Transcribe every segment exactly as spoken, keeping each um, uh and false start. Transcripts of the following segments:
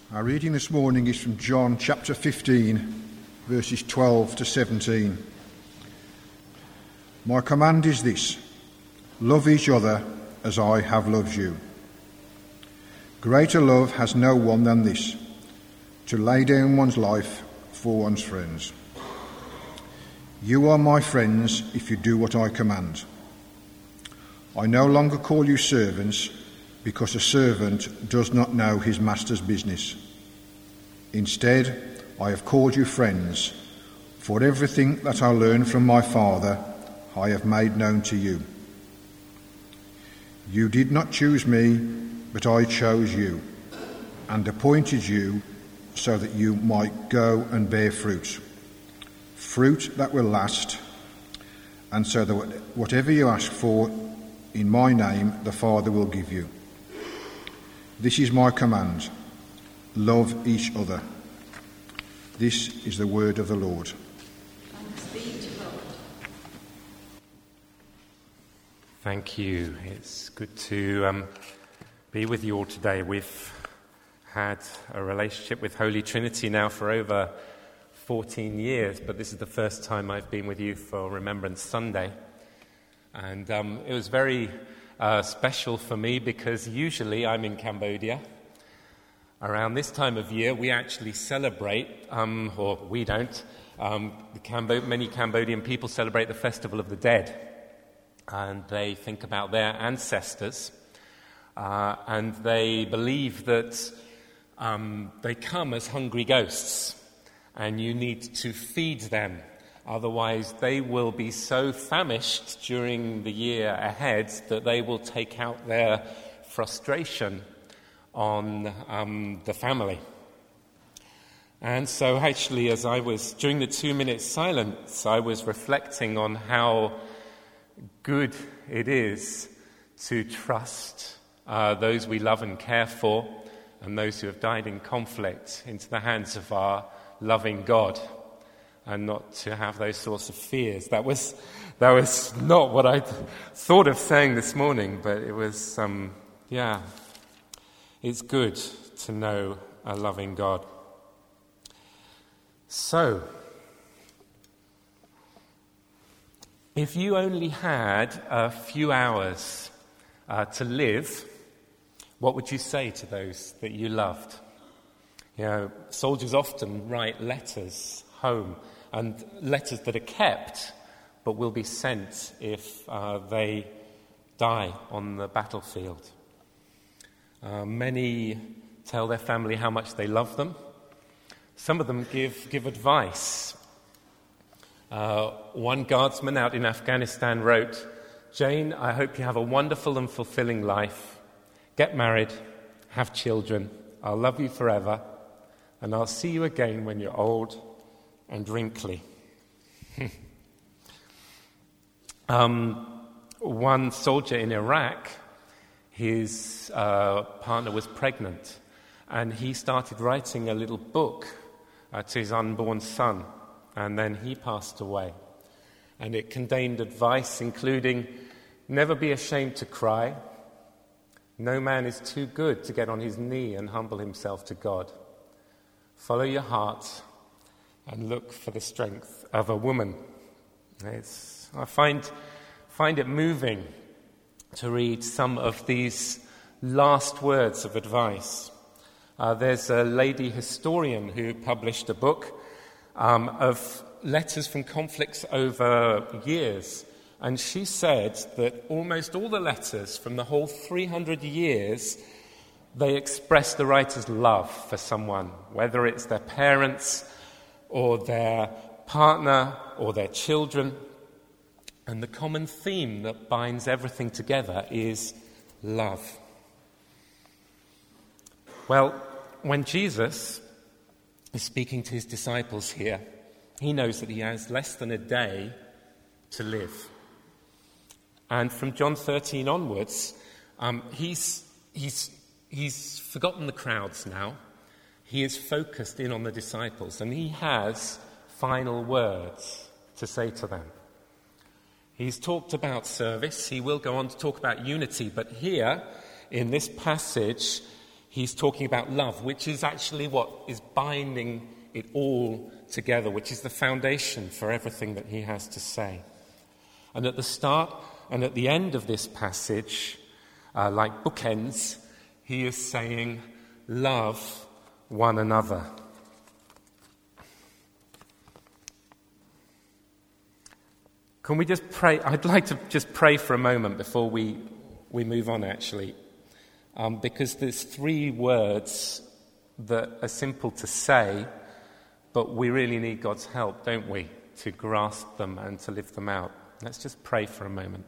Our reading this morning is from John chapter fifteen, verses twelve to seventeen. My command is this: love each other as I have loved you. Greater love has no one than this, to lay down one's life for one's friends. You are my friends if you do what I command. I no longer call you servants, because a servant does not know his master's business. Instead, I have called you friends, for everything that I learned from my Father I have made known to you. You did not choose me, but I chose you, and appointed you so that you might go and bear fruit, fruit that will last, and so that whatever you ask for in my name, the Father will give you. This is my command: love each other. This is the word of the Lord. Thanks be to God. Thank you. It's good to um, be with you all today. We've had a relationship with Holy Trinity now for over fourteen years, but this is the first time I've been with you for Remembrance Sunday. And um, it was very uh, special for me because usually I'm in Cambodia. Around this time of year, we actually celebrate, um, or we don't, um, the Cambo- many Cambodian people celebrate the Festival of the Dead. And they think about their ancestors, uh, and they believe that um, they come as hungry ghosts, and you need to feed them. Otherwise, they will be so famished during the year ahead that they will take out their frustration on um, the family. And so actually, as I was, during the two minutes silence, I was reflecting on how good it is to trust uh, those we love and care for and those who have died in conflict into the hands of our loving God, and not to have those sorts of fears. That was that was not what I thought of saying this morning, but it was, um, yeah, it's good to know a loving God. So, if you only had a few hours uh, to live, what would you say to those that you loved? You know, soldiers often write letters home, and letters that are kept but will be sent if uh, they die on the battlefield. Uh, many tell their family how much they love them. Some of them give, give advice. Uh, one guardsman out in Afghanistan wrote, "Jane, I hope you have a wonderful and fulfilling life. Get married, have children. I'll love you forever, and I'll see you again when you're old and wrinkly." um, one soldier in Iraq, his uh, partner was pregnant, and he started writing a little book uh, to his unborn son, and then he passed away. And it contained advice including, never be ashamed to cry. No man is too good to get on his knee and humble himself to God. Follow your heart and look for the strength of a woman. It's, I find, find it moving to read some of these last words of advice. Uh, there's a lady historian who published a book um, of letters from conflicts over years, and she said that almost all the letters from the whole three hundred years, they express the writer's love for someone, whether it's their parents or their partner or their children. And the common theme that binds everything together is love. Well, when Jesus is speaking to his disciples here, he knows that he has less than a day to live. And from John thirteen onwards, um, he's, he's, he's forgotten the crowds now. He is focused in on the disciples, and he has final words to say to them. He's talked about service. He will go on to talk about unity, but here, in this passage, he's talking about love, which is actually what is binding it all together, which is the foundation for everything that he has to say. And at the start and at the end of this passage, uh, like bookends, he is saying, love one another. Can we just pray? I'd like to just pray for a moment before we, we move on, actually, um, because there's three words that are simple to say, but we really need God's help, don't we, to grasp them and to live them out. Let's just pray for a moment.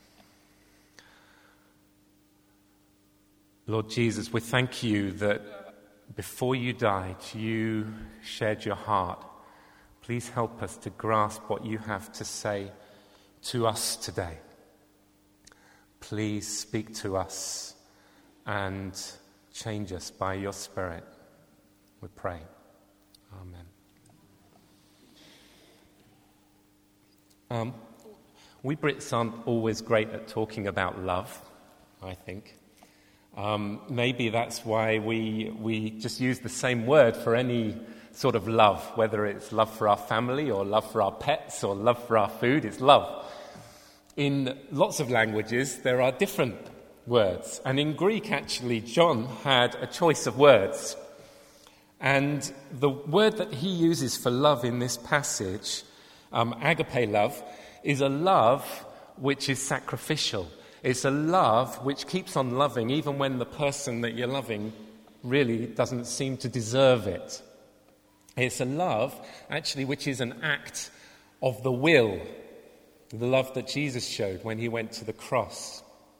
Lord Jesus, we thank you that before you died, you shared your heart. Please help us to grasp what you have to say to us today. Please speak to us and change us by your Spirit. We pray. Amen. Um, we Brits aren't always great at talking about love, I think. Um, maybe that's why we we just use the same word for any sort of love, whether it's love for our family or love for our pets or love for our food. It's love. In lots of languages, there are different words. And in Greek, actually, John had a choice of words. And the word that he uses for love in this passage, um, agape love, is a love which is sacrificial. It's a love which keeps on loving even when the person that you're loving really doesn't seem to deserve it. It's a love, actually, which is an act of the will, the love that Jesus showed when he went to the cross.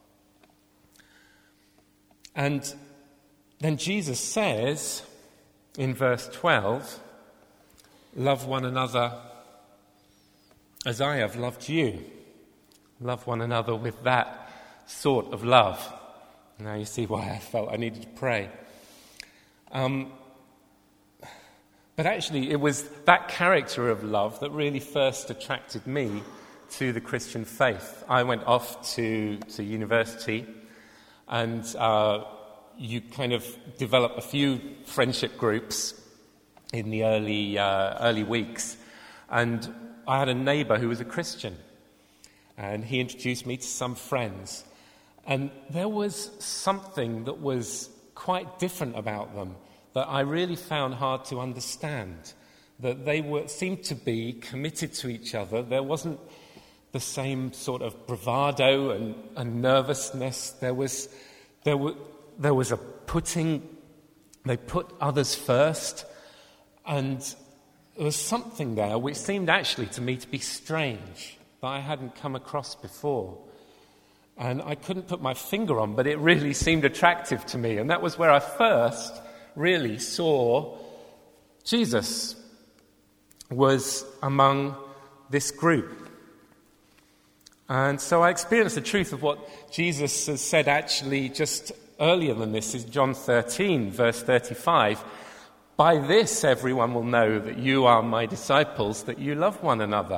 And then Jesus says in verse twelve, love one another as I have loved you. Love one another with that sort of love. Now you see why I felt I needed to pray. Um, but actually it was that character of love that really first attracted me to the Christian faith. I went off to, to university and uh, you kind of develop a few friendship groups in the early uh, early weeks. And I had a neighbour who was a Christian, and he introduced me to some friends. And there was something that was quite different about them that I really found hard to understand. That they were seemed to be committed to each other. There wasn't the same sort of bravado and, and nervousness. There was, there were, there was a putting. They put others first, and there was something there which seemed actually to me to be strange that I hadn't come across before. And I couldn't put my finger on, but it really seemed attractive to me. And that was where I first really saw Jesus was among this group. And so I experienced the truth of what Jesus has said actually just earlier than this, is John thirteen, verse thirty-five. By this everyone will know that you are my disciples, that you love one another.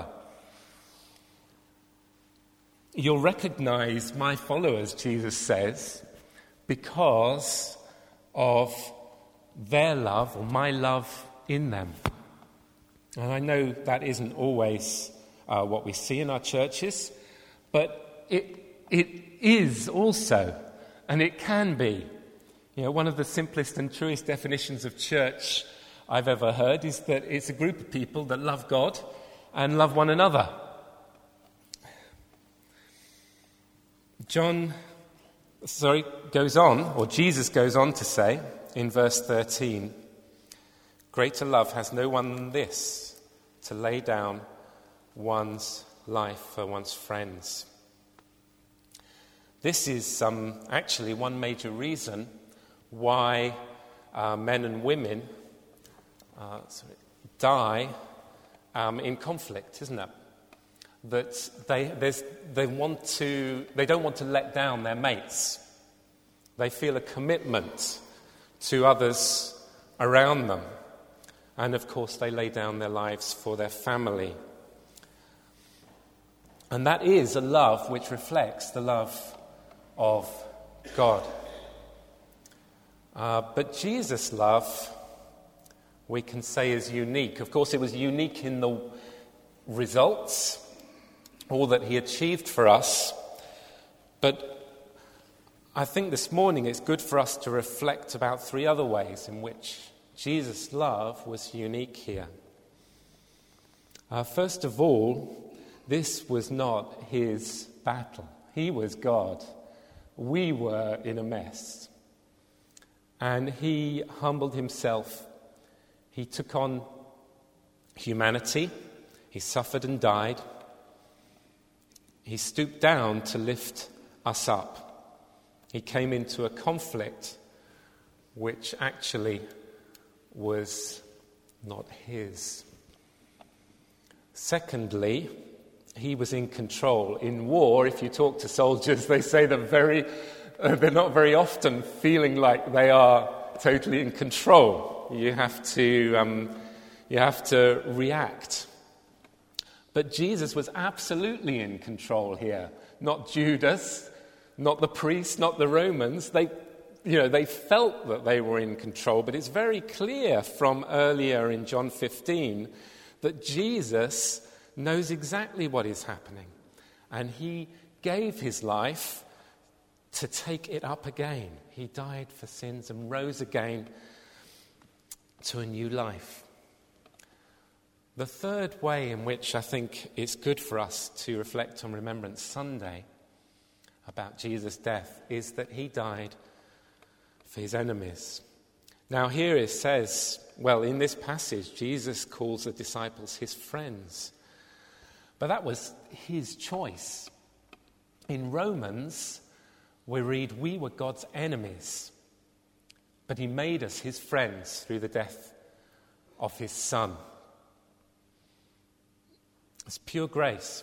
You'll recognize my followers, Jesus says, because of their love, or my love in them. And I know that isn't always uh, what we see in our churches, but it it is also, and it can be. You know, one of the simplest and truest definitions of church I've ever heard is that it's a group of people that love God and love one another. John, sorry, goes on, or Jesus goes on to say in verse thirteen, greater love has no one than this, to lay down one's life for one's friends. This is um, actually one major reason why uh, men and women uh, sorry, die um, in conflict, isn't it? That they there's, they want to they don't want to let down their mates. They feel a commitment to others around them, and of course they lay down their lives for their family. And that is a love which reflects the love of God. Uh, but Jesus' love, we can say, is unique. Of course, it was unique in the results, all that he achieved for us. But I think this morning it's good for us to reflect about three other ways in which Jesus' love was unique here. Uh, first of all, this was not his battle. He was God. We were in a mess. And he humbled himself. He took on humanity. He suffered and died. He stooped down to lift us up. He came into a conflict which actually was not his. Secondly, he was in control. In war, if you talk to soldiers, they say they're very, uh, they're not very often feeling like they are totally in control. You have to, um, you have to react. But Jesus was absolutely in control here. Not Judas, not the priests, not the Romans. They, you know, they felt that they were in control. But it's very clear from earlier in John fifteen that Jesus knows exactly what is happening. And he gave his life to take it up again. He died for sins and rose again to a new life. The third way in which I think it's good for us to reflect on Remembrance Sunday about Jesus' death is that he died for his enemies. Now here it says, well, in this passage, Jesus calls the disciples his friends. But that was his choice. In Romans, we read, we were God's enemies, but he made us his friends through the death of his Son. It's pure grace.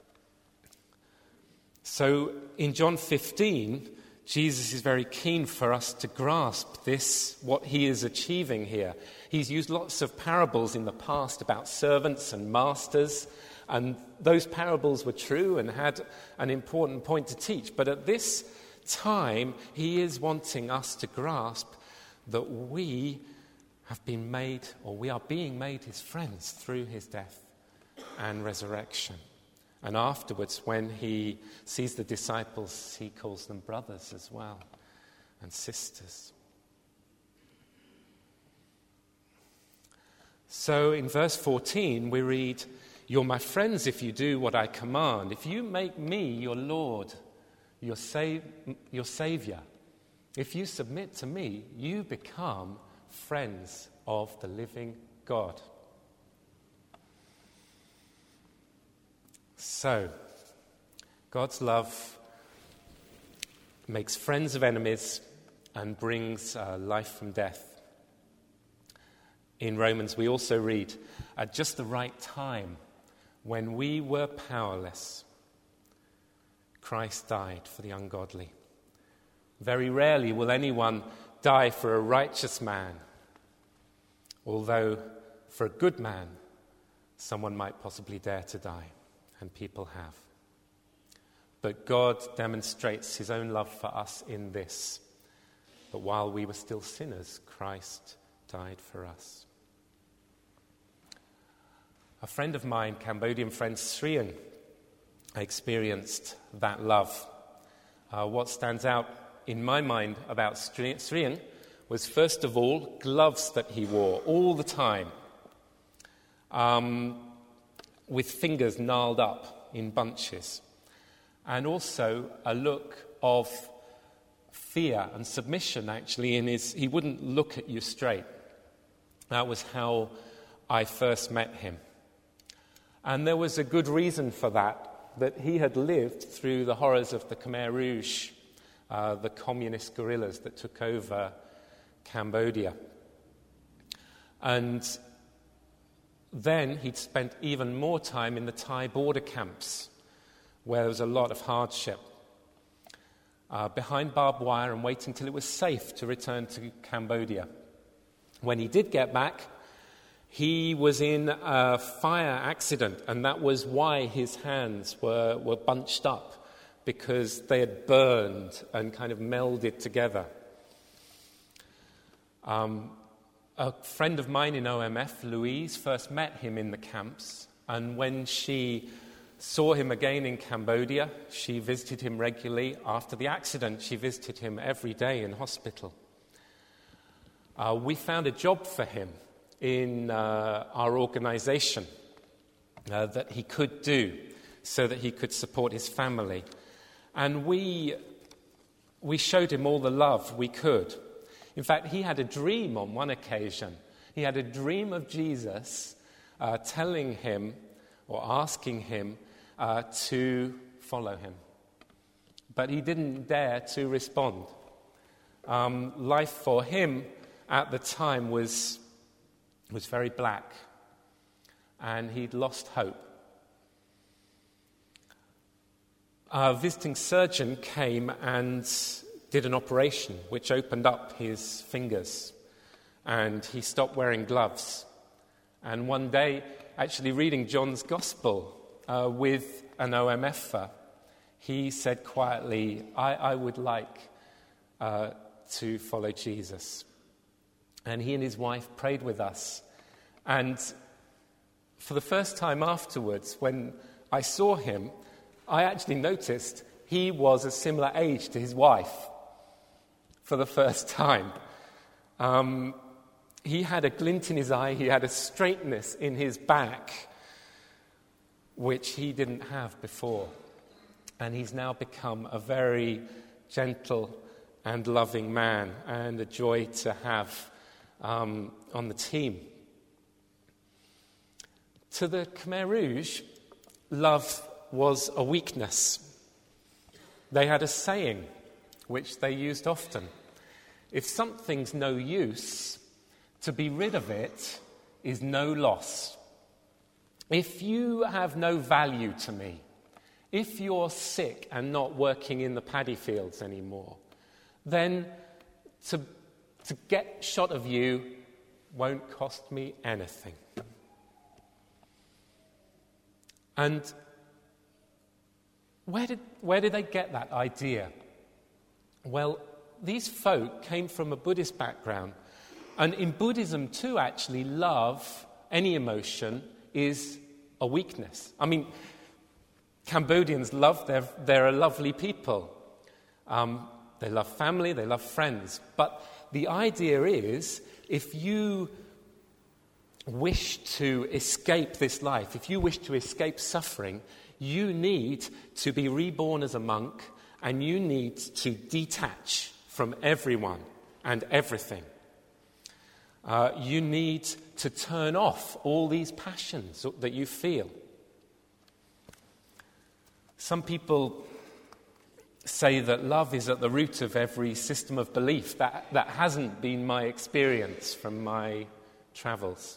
So in John fifteen, Jesus is very keen for us to grasp this, what he is achieving here. He's used lots of parables in the past about servants and masters, and those parables were true and had an important point to teach. But at this time, he is wanting us to grasp that we have been made, or we are being made his friends through his death and resurrection. And afterwards, when he sees the disciples, he calls them brothers as well, and sisters. So in verse fourteen, we read, "You're my friends if you do what I command. If you make me your Lord, your, sa- your Savior, if you submit to me, you become friends of the living God." So, God's love makes friends of enemies and brings uh, life from death. In Romans, we also read, at just the right time, when we were powerless, Christ died for the ungodly. Very rarely will anyone die for a righteous man, although for a good man, someone might possibly dare to die. And people have. But God demonstrates his own love for us in this, that while we were still sinners, Christ died for us. A friend of mine, Cambodian friend Srian, experienced that love. Uh, what stands out in my mind about Srian was, first of all, gloves that he wore all the time. Um... with fingers gnarled up in bunches, and also a look of fear and submission, actually, in his, he wouldn't look at you straight. That was how I first met him. And there was a good reason for that, that he had lived through the horrors of the Khmer Rouge, uh, the communist guerrillas that took over Cambodia. And then he'd spent even more time in the Thai border camps, where there was a lot of hardship, uh, behind barbed wire and waiting till it was safe to return to Cambodia. When he did get back, he was in a fire accident, and that was why his hands were, were bunched up, because they had burned and kind of melded together. Um, a friend of mine in O M F, Louise, first met him in the camps, and when she saw him again in Cambodia, she visited him regularly. After the accident, she visited him every day in hospital. Uh, we found a job for him in uh, our organization uh, that he could do so that he could support his family. And we, we showed him all the love we could. In fact, he had a dream on one occasion. He had a dream of Jesus uh, telling him or asking him uh, to follow him. But he didn't dare to respond. Um, life for him at the time was, was very black, and he'd lost hope. A visiting surgeon came and did an operation which opened up his fingers, and he stopped wearing gloves. And one day, actually reading John's Gospel uh, with an O M F-er, he said quietly, I, I would like uh, to follow Jesus. And he and his wife prayed with us. And for the first time afterwards, when I saw him, I actually noticed he was a similar age to his wife for the first time. Um, he had a glint in his eye, he had a straightness in his back, which he didn't have before. And he's now become a very gentle and loving man, and a joy to have um, on the team. To the Khmer Rouge, love was a weakness. They had a saying, which they used often. If something's no use, to be rid of it is no loss. If you have no value to me, if you're sick and not working in the paddy fields anymore, then to, to get shot of you won't cost me anything. And where did, where did they get that idea? Well, these folk came from a Buddhist background. And in Buddhism too, actually, love, any emotion, is a weakness. I mean, Cambodians love, they're, they're a lovely people. Um, they love family, they love friends. But the idea is, if you wish to escape this life, if you wish to escape suffering, you need to be reborn as a monk, and you need to detach from everyone and everything. Uh, you need to turn off all these passions that you feel. Some people say that love is at the root of every system of belief. That, that hasn't been my experience from my travels.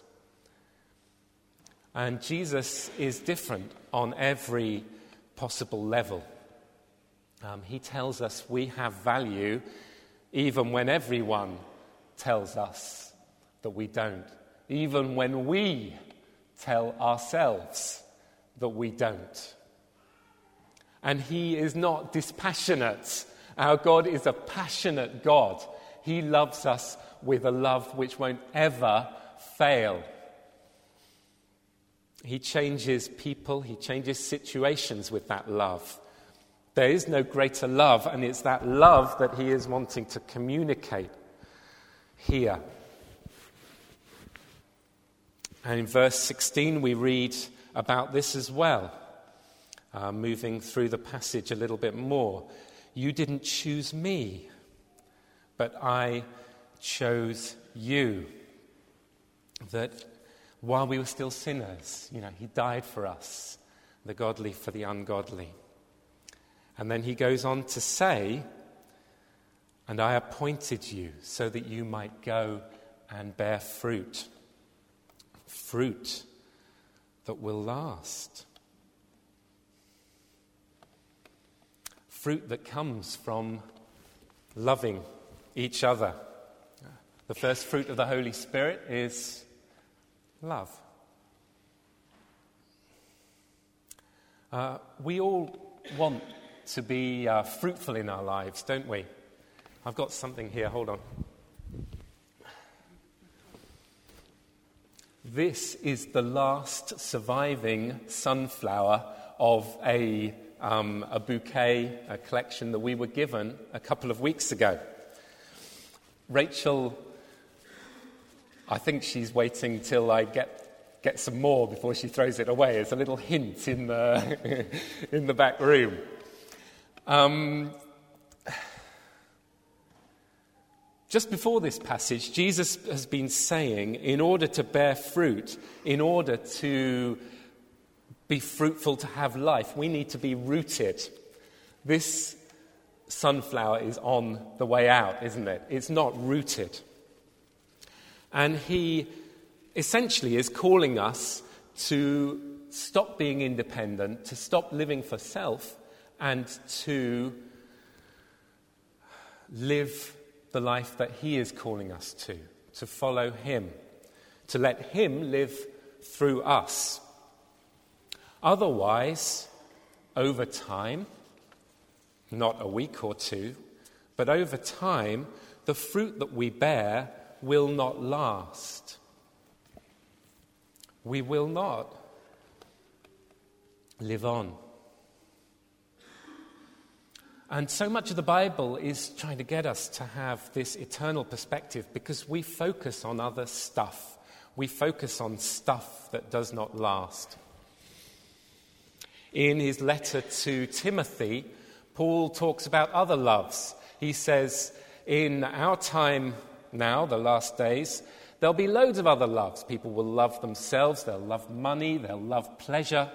And Jesus is different on every possible level. Um, he tells us we have value even when everyone tells us that we don't. Even when we tell ourselves that we don't. And he is not dispassionate. Our God is a passionate God. He loves us with a love which won't ever fail. He changes people, he changes situations with that love. There is no greater love, and it's that love that he is wanting to communicate here. And in verse sixteen, we read about this as well. Uh, moving through the passage a little bit more. You didn't choose me, but I chose you. That while we were still sinners, you know, he died for us, the godly for the ungodly. And then he goes on to say, and I appointed you so that you might go and bear fruit. Fruit that will last. Fruit that comes from loving each other. The first fruit of the Holy Spirit is love. Uh, we all want to be uh, fruitful in our lives, don't we? I've got something here, hold on. This is the last surviving sunflower of a, um, a bouquet, a collection that we were given a couple of weeks ago. Rachel, I think she's waiting till I get get some more before she throws it away. It's a little hint in the in the back room. Um, just before this passage, Jesus has been saying, in order to bear fruit, in order to be fruitful, to have life, we need to be rooted. This sunflower is on the way out, isn't it? It's not rooted. And he essentially is calling us to stop being independent, to stop living for self, and to live the life that he is calling us to, to follow him, to let him live through us. Otherwise, over time, not a week or two, but over time, the fruit that we bear will not last. We will not live on. And so much of the Bible is trying to get us to have this eternal perspective because we focus on other stuff. We focus on stuff that does not last. In his letter to Timothy, Paul talks about other loves. He says, in our time now, the last days, there'll be loads of other loves. People will love themselves, they'll love money, they'll love pleasure.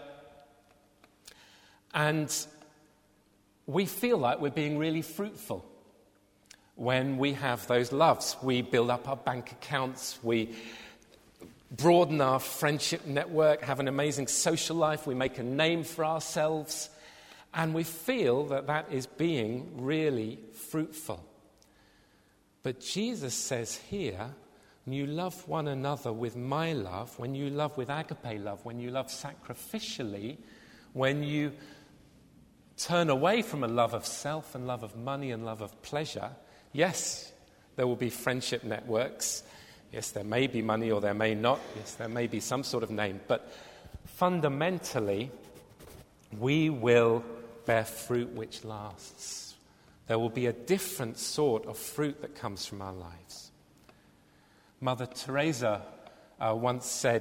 And we feel like we're being really fruitful when we have those loves. We build up our bank accounts, we broaden our friendship network, have an amazing social life, we make a name for ourselves, and we feel that that is being really fruitful. But Jesus says here, when you love one another with my love, when you love with agape love, when you love sacrificially, when you turn away from a love of self and love of money and love of pleasure, yes, there will be friendship networks. Yes, there may be money or there may not. Yes, there may be some sort of name. But fundamentally, we will bear fruit which lasts. There will be a different sort of fruit that comes from our lives. Mother Teresa uh, once said,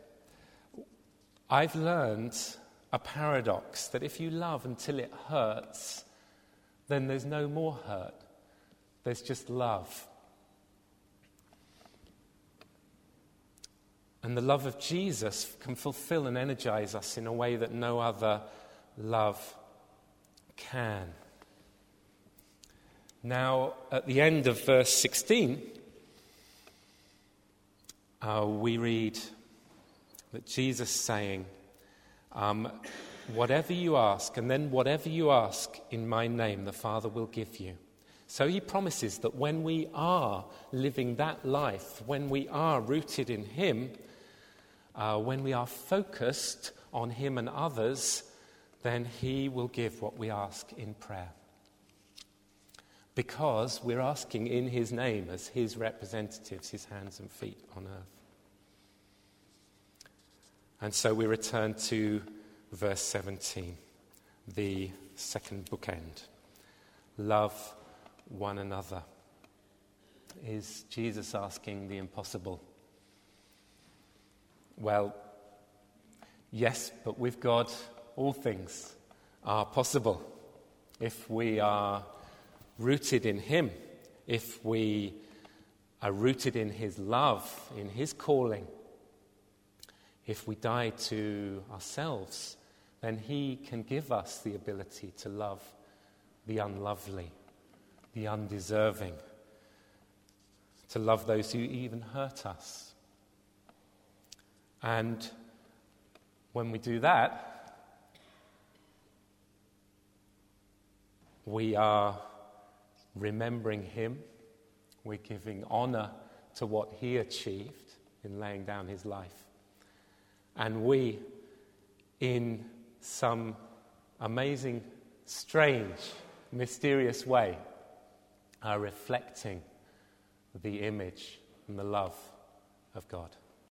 I've learned a paradox that if you love until it hurts, then there's no more hurt. There's just love. And the love of Jesus can fulfill and energize us in a way that no other love can. Now, at the end of verse sixteen, uh, we read that Jesus saying, um, whatever you ask, and then whatever you ask in my name, the Father will give you. So he promises that when we are living that life, when we are rooted in him, uh, when we are focused on him and others, then he will give what we ask in prayer. Because we're asking in his name as his representatives, his hands and feet on earth. And so we return to verse seventeen, the second bookend. Love one another. Is Jesus asking the impossible? Well, yes, but with God, all things are possible. If we are rooted in him, if we are rooted in his love, in his calling, if we die to ourselves, then he can give us the ability to love the unlovely, the undeserving, to love those who even hurt us. And when we do that, we are remembering him, we're giving honor to what he achieved in laying down his life. And we, in some amazing, strange, mysterious way, are reflecting the image and the love of God.